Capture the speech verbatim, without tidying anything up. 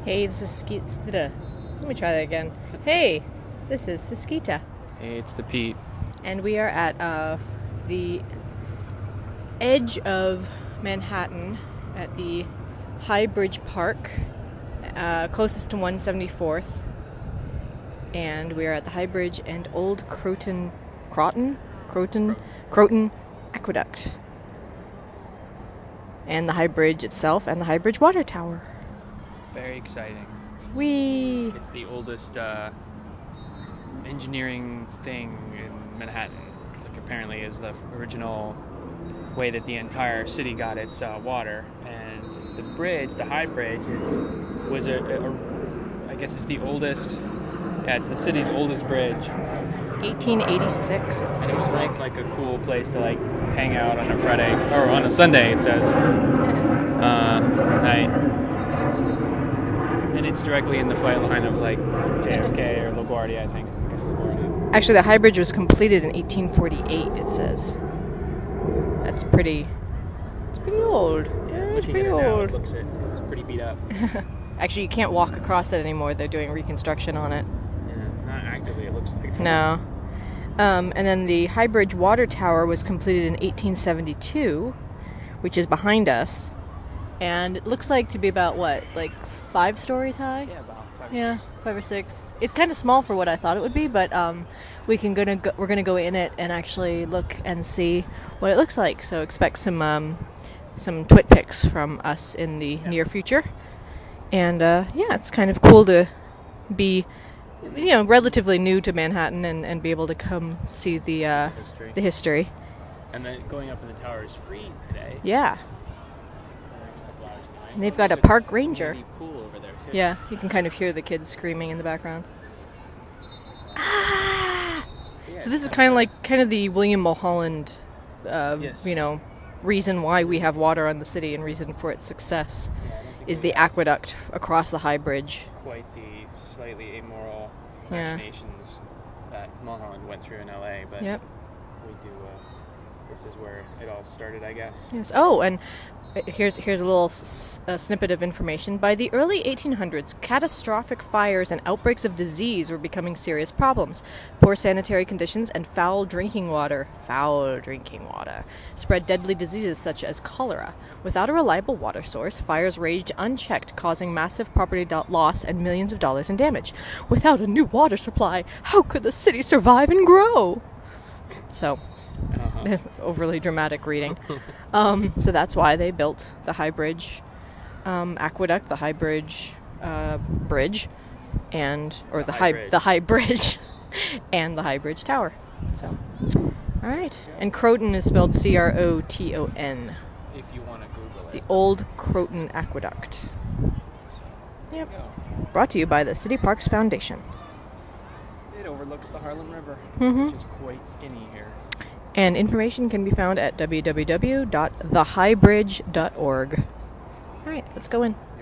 Hey, this is Skita. Let me try that again. Hey, this is Siskita. Hey, it's the Pete. And we are at uh, the edge of Manhattan at the High Bridge Park, uh, closest to one seventy-fourth. And we are at the High Bridge and Old Croton, Croton? Croton? Croton Aqueduct. And the High Bridge itself and the High Bridge Water Tower. Very exciting. Whee! It's the oldest uh, engineering thing in Manhattan. Like apparently is the original way that the entire city got its uh, water. And the bridge, the High Bridge, is was a, a, a I guess it's the oldest. Yeah, it's the city's oldest bridge. eighteen eighty-six. It And seems it like. looks like a cool place to like hang out on a Friday or on a Sunday. It says uh, night. And it's directly in the flight line of like J F K or LaGuardia, I think. I guess LaGuardia. Actually, the High Bridge was completed in eighteen forty-eight, it says. That's pretty... It's pretty old. Yeah, it's Looking pretty at it now, old. it looks it. It's pretty beat up. Actually, you can't walk across it anymore. They're doing reconstruction on it. Yeah, not actively, it looks like. No. Um, and then the High Bridge Water Tower was completed in eighteen seventy-two, which is behind us. And it looks like to be about, what, like five stories high? Yeah, about five or Yeah, six. five or six. It's kind of small for what I thought it would be, but um, we can gonna go, we're gonna go in it and actually look and see what it looks like. So expect some um, some twit pics from us in the Yeah. near future. And uh, yeah, it's kind of cool to be, you know, relatively new to Manhattan and, and be able to come see the uh, History. the history. And then going up in the tower is free today. Yeah, For the next couple hours tonight. and they've got a There's park ranger. community pool over there too. Yeah, you can kind of hear the kids screaming in the background. Ah! Yeah, So this is it's kind of not like kind of the William Mulholland, uh, Yes. you know, reason why we have water on the city and reason for its success bad. Yeah, I don't think is we the have aqueduct across the High Bridge. quite the slightly immoral Yeah. machinations that Mulholland went through in L A, but Yep. we do. Uh, this is where it all started, I guess. Yes. Oh, and here's here's a little s- a snippet of information. By the early eighteen hundreds, catastrophic fires and outbreaks of disease were becoming serious problems. Poor sanitary conditions and foul drinking water, foul drinking water, spread deadly diseases such as cholera. Without a reliable water source, fires raged unchecked, causing massive property do- loss and millions of dollars in damage. Without a new water supply, how could the city survive and grow? So, Uh-huh. there's overly dramatic reading. Um, so that's why they built the High Bridge um, aqueduct, the High Bridge uh, bridge, and or the, The high, High Bridge. the High Bridge, and the High Bridge Tower. So, all right. And Croton is spelled C R O T O N. If you want to Google it. The Old Croton Aqueduct. So, Yep. there you Brought to you by the City Parks Foundation. go. It overlooks the Harlem River, Mhm. which is quite skinny here. And information can be found at w w w dot the high bridge dot org. All right, let's go in.